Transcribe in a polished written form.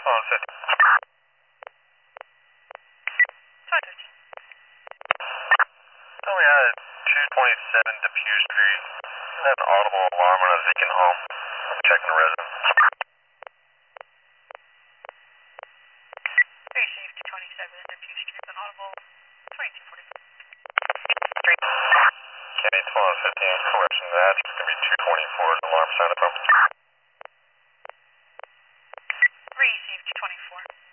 So we had 227 Depew Street. We had an audible alarm on a vacant home. I'm checking the resident. Received 227 Depew Street, an audible 2240. Kenny 1215, correction that. It's going to be 224's alarm sounded from. Received 224.